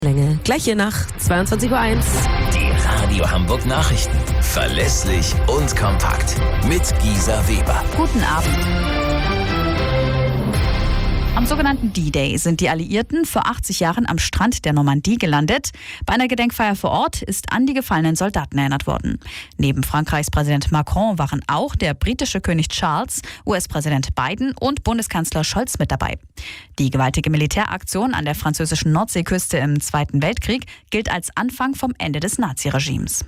Länge. Gleich hier nach 22:01 Uhr. Die Radio Hamburg Nachrichten. Verlässlich und kompakt. Mit Gisa Weber. Guten Abend. Am sogenannten D-Day sind die Alliierten vor 80 Jahren am Strand der Normandie gelandet. Bei einer Gedenkfeier vor Ort ist an die gefallenen Soldaten erinnert worden. Neben Frankreichs Präsident Macron waren auch der britische König Charles, US-Präsident Biden und Bundeskanzler Scholz mit dabei. Die gewaltige Militäraktion an der französischen Nordseeküste im Zweiten Weltkrieg gilt als Anfang vom Ende des Naziregimes.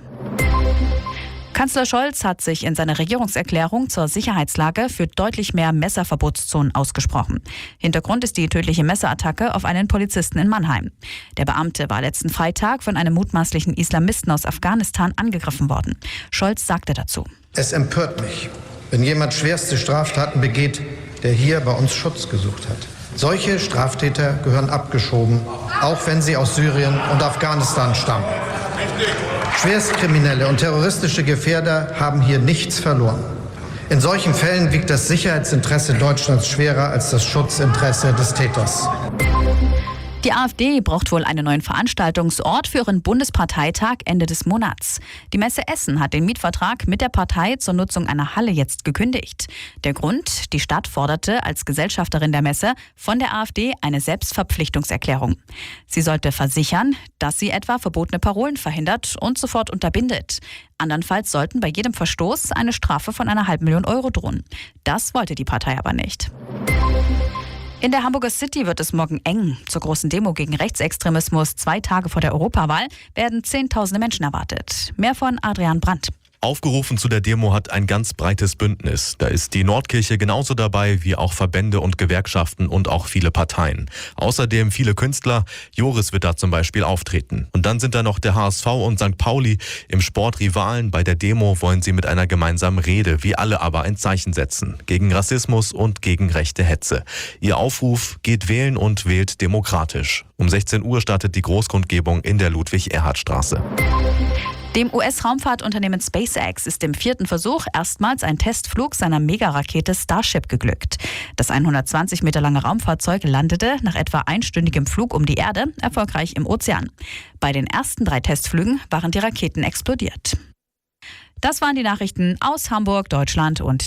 Kanzler Scholz hat sich in seiner Regierungserklärung zur Sicherheitslage für deutlich mehr Messerverbotszonen ausgesprochen. Hintergrund ist die tödliche Messerattacke auf einen Polizisten in Mannheim. Der Beamte war letzten Freitag von einem mutmaßlichen Islamisten aus Afghanistan angegriffen worden. Scholz sagte dazu: Es empört mich, wenn jemand schwerste Straftaten begeht, der hier bei uns Schutz gesucht hat. Solche Straftäter gehören abgeschoben, auch wenn sie aus Syrien und Afghanistan stammen. Schwerstkriminelle und terroristische Gefährder haben hier nichts verloren. In solchen Fällen wiegt das Sicherheitsinteresse Deutschlands schwerer als das Schutzinteresse des Täters. Die AfD braucht wohl einen neuen Veranstaltungsort für ihren Bundesparteitag Ende des Monats. Die Messe Essen hat den Mietvertrag mit der Partei zur Nutzung einer Halle jetzt gekündigt. Der Grund: Die Stadt forderte als Gesellschafterin der Messe von der AfD eine Selbstverpflichtungserklärung. Sie sollte versichern, dass sie etwa verbotene Parolen verhindert und sofort unterbindet. Andernfalls sollten bei jedem Verstoß eine Strafe von 500.000 Euro drohen. Das wollte die Partei aber nicht. In der Hamburger City wird es morgen eng. Zur großen Demo gegen Rechtsextremismus 2 Tage vor der Europawahl werden Zehntausende Menschen erwartet. Mehr von Adrian Brandt. Aufgerufen zu der Demo hat ein ganz breites Bündnis. Da ist die Nordkirche genauso dabei wie auch Verbände und Gewerkschaften und auch viele Parteien. Außerdem viele Künstler. Joris wird da zum Beispiel auftreten. Und dann sind da noch der HSV und St. Pauli. Im Sport Rivalen. Bei der Demo wollen sie mit einer gemeinsamen Rede, wie alle aber, ein Zeichen setzen. Gegen Rassismus und gegen rechte Hetze. Ihr Aufruf: geht wählen und wählt demokratisch. Um 16 Uhr startet die Großkundgebung in der Ludwig-Erhard-Straße. Dem US-Raumfahrtunternehmen SpaceX ist im 4. Versuch erstmals ein Testflug seiner Megarakete Starship geglückt. Das 120 Meter lange Raumfahrzeug landete nach etwa einstündigem Flug um die Erde erfolgreich im Ozean. Bei den ersten 3 Testflügen waren die Raketen explodiert. Das waren die Nachrichten aus Hamburg, Deutschland und